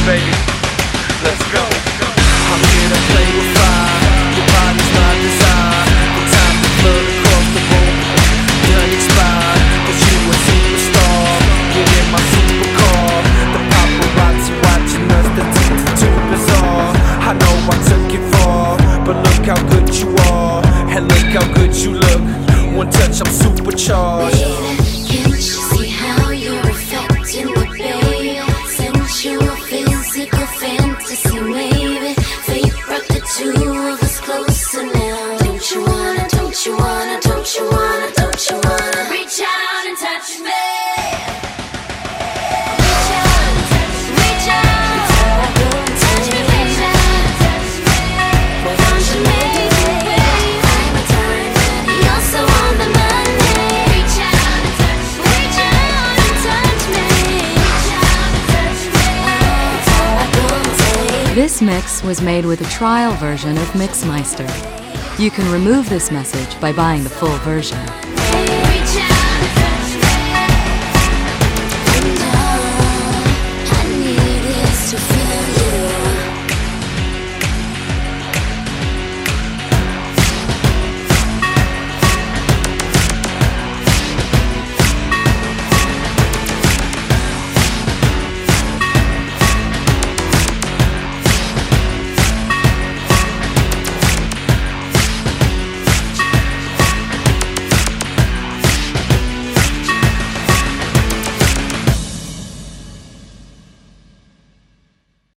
baby. Let's go. I'm here to play with fire. Your body's my desire. The time to flood across the room done expired. Cause you a superstar. Get in my supercar. The paparazzi watching us, the teeth too bizarre. I know I took it far, but look how good you are, and look how good you look. One touch, I'm supercharged. Baby, can't you see how you're affecting me, babe? Sensual, physical fantasy, maybe. Fate brought the two of us closer now. Don't you wanna, don't you wanna, don't you wanna, don't you wanna reach out and touch me? Reach out and touch me. Reach out. Touch me, baby. Touch me. Want you, baby. I'm a diamond. You're so on the money. Reach out and touch me. Reach out and touch me. Reach out and touch me. That's all I go take. This mix was made with a trial version of Mixmeister. You can remove this message by buying the full version.